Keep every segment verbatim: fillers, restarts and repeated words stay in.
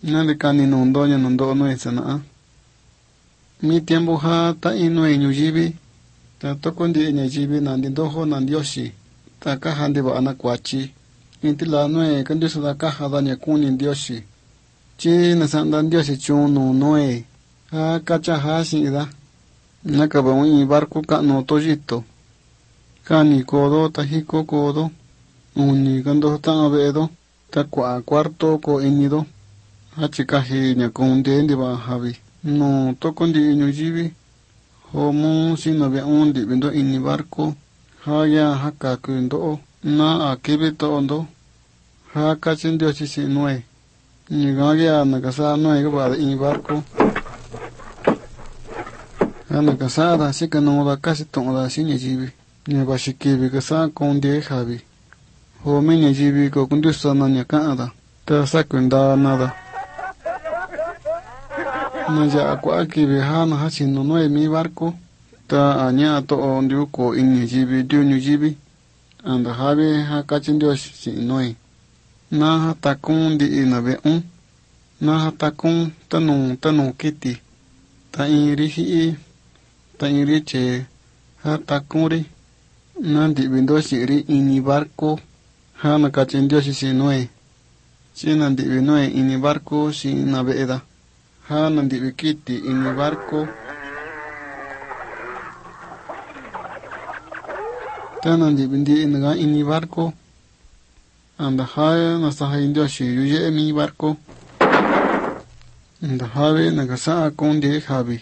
Nade kani nondo nya nondo no esana. Mi tiempo ha ta ino e nyujibi. Ta tokondi nyajibi nandi doho nandi yoshi. Ta kaha ndiba ana kwachi. Inti la noe kandiso da kaha da nyakuni ndioshi. Chi nasanda ndioshi chuno noe. Ha kacha ha shida. Nakaba un barco ka no tojito. Kani kodo tahiko kodo. Uni kando ta abedo. Ta kwa cuarto ko inido. Hachikahi nyakunde ndiba habi. No tokondi nyujibi. Homo sinabe undi bindo ini barco. Haya haka kundo. Na akibito ondo. Haka chindio chisi noe. Nigaya nakasa noe gaba ini barco. Hana kasada sika no da kasi tonda sinye jibi. Nyaba shikibi kasa konde habi. Homi nye jibi ko kundusa na nyakada. Ta sakunda nada. Naya kwa akibi hana hachino noe mi barco. Ta anya to ondiu ko inni jibi diu nyu jibi. Anda habi hakachindio si noe. Na hatakun di inabe un. Na hatakun tanu tanu kiti. Ta irihi ta iriche hatakuri. Nandi bindo shiri ini barco. Hana kachindio si noe. Si nandi binoe ini barco si nabeeda. Hana ndi bikiti ini barco. Tana ndi bindi inaga ini barco. Anda haya nasaha indio shi yuye mi barco. Anda habe nagasa konde habi.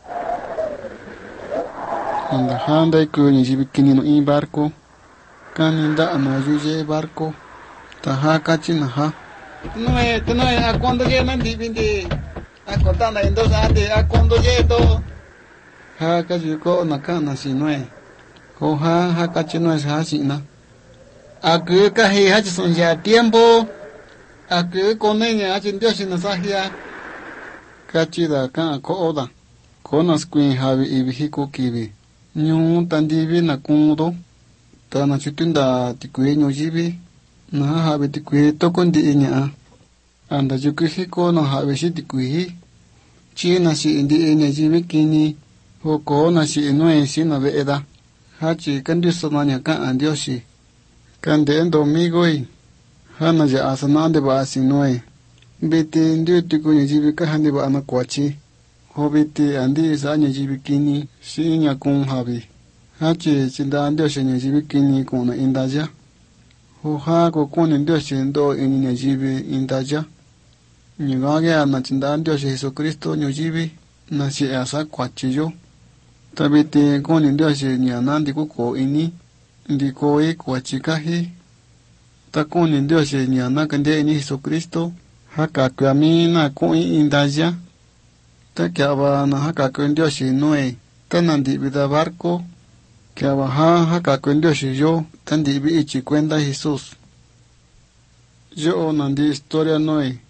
Anda handa iku njibikini no ini barco. Kaninda ama yuye barco. Taha kachina ha. Noe, tenoe, a cuando llenan di bindi. A contanda en dos antes, a cuando lleto. Ha kachiko nakana si noe. Ho ha ha kachino es ha si na. A que kahi ha son ya tiempo. A que koneña ha chindio si nasahia. Kachida ka ko oda. Konas kuin habi ibihiko kibi. Nyu tandibi na kundo. Tana chutunda tikue nyojibi. Na habi tikue tokondi inya. Anda yukihiko no habi shi tikui. Chi na si indi inya jibi kini. Hoko na si inue si na veeda. Hachi kandiso na nyaka andioshi. Kande endo migoi. Hana ya asanande ba asinue. Biti ndio tiku nyajibi kahandi ba anakwachi. Hobiti andi isa nyajibi kini. Si nyakun habi. Hachi chinda andioshi nyajibi kini kuna indaja. Hoha kokuni ndioshi ndo ini nyajibi indaja. Nyugage na chinda ndioshi Jesu Kristo nyajibi. Nasi asa kwachi yo. Tabiti kuni ndioshi nyanandi kuko ini. Ndiko e kwachi kahi. Takuni ndioshi nyanakande ini Jesu Kristo. Haka kwami na kui indaja. Takiaba na haka kui ndioshi noe. Tanandi bida barco. Kiaba ha haka kui ndioshi yo. Tandi bi ichi kwenda Jesus. Yo nandi historia noe.